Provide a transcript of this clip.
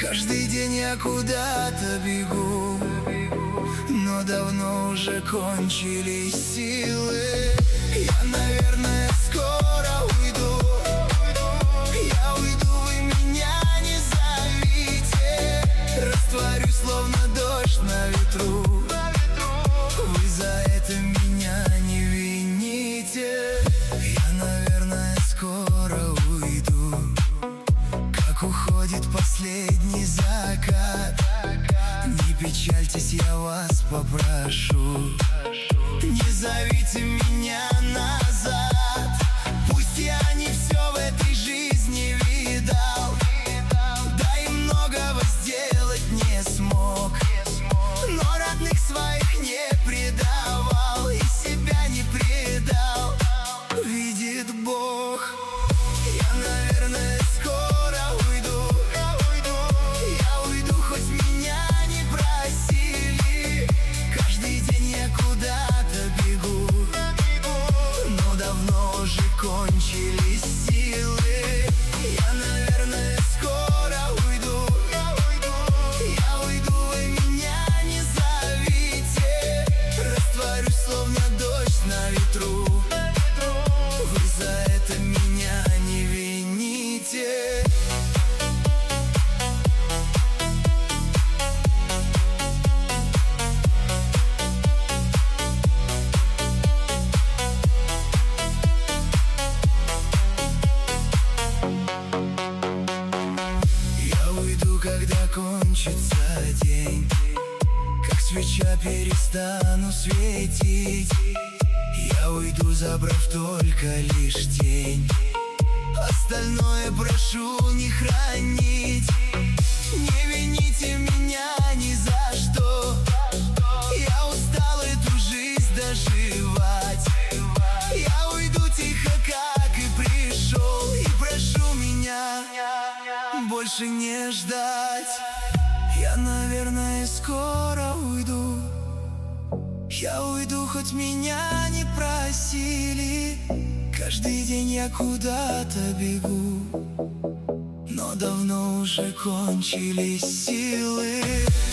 Каждый день я куда-то бегу, но давно уже кончились силы. Я, наверное, скоро уйду. Я уйду, вы меня не зовите. Растворюсь, словно дождь на ветру. Вы за это меня не вините. Я, наверное, скоро уйду, как уходит последний закат. Не печальтесь, я вас попрошу, не зовите меня назад. Пусть я не все в этой жизни видал, да и многого сделать не смог, но родных своих не предавал и себя не предал, видит Бог. Я, наверное, скоро уйду. Я уйду, хоть меня не просили. Каждый день я куда-то бегу, но давно уже кончились силы. Я, наверное, скоро уйду. Я уйду, вы меня не зовите. Растворюсь, словно дождь на ветру. Вы за это меня не вините. Я уйду, когда кончится день, как свеча перестану светить. Я уйду, забрав только лишь тень. Остальное прошу не хранить. Не вините меня ни за что. Я устал эту жизнь доживать. Я уйду тихо, как и пришел, и прошу меня больше не ждать. Я, наверное, скоро уйду. Я уйду, хоть меня не просили. Каждый день я куда-то бегу, но давно уже кончились силы.